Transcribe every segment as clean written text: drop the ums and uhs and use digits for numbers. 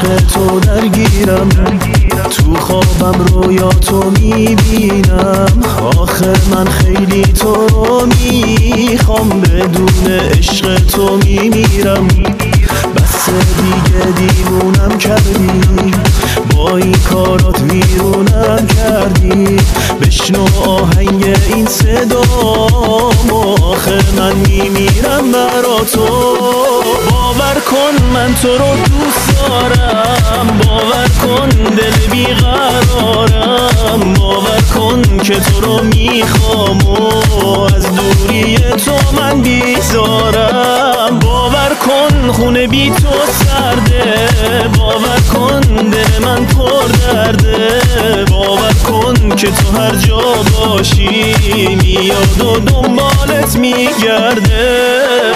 عشق تو درگیرم، تو خوابم رویاتو میبینم. آخه من خیلی تو رو میخوام، بدون عشق تو میمیرم. بس دیگه دیوونم کردی، با این کارات ویرونم کردی. بشنو آهنگ این صدام، آخه من میمیرم برا تو. باور کن من تو رو دوست دارم، باور کن دل بیقرارم. باور کن که تو رو میخوام و از دوری تو من بیزارم. باور کن خونه بی تو سرده، باور کن دل من پر درده. باور کن که تو هر جا باشی میاد و دنبالت میگرده.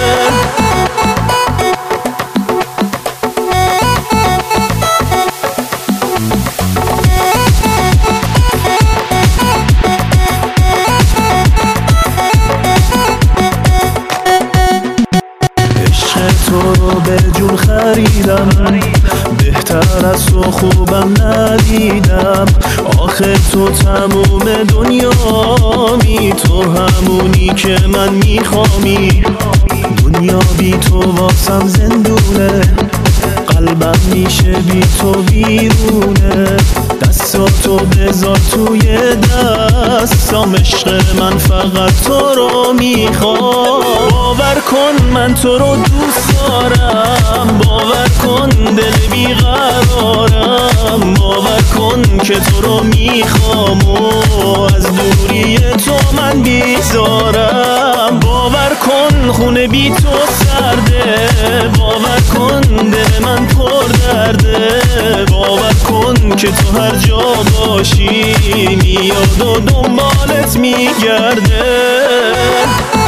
تو رو به جون خریدم، بهتر از تو خوبم ندیدم. آخه تو تموم دنیامی، تو همونی که من میخوامی. دنیا بی تو واسم زندونه، قلبم میشه بی تو ویرونه. دستاتو بذار توی دستام، عشق من فقط تو رو میخوام. باور کن من تو رو دوست دارم، باور کن دل بیقرارم. باور کن که تو رو میخوام و از دوری تو من بیزارم. باور کن خونه بی تو سرده، باور کن دل من پر درده. باور کن که تو هر جا باشی میاد و دنبالت میگرده.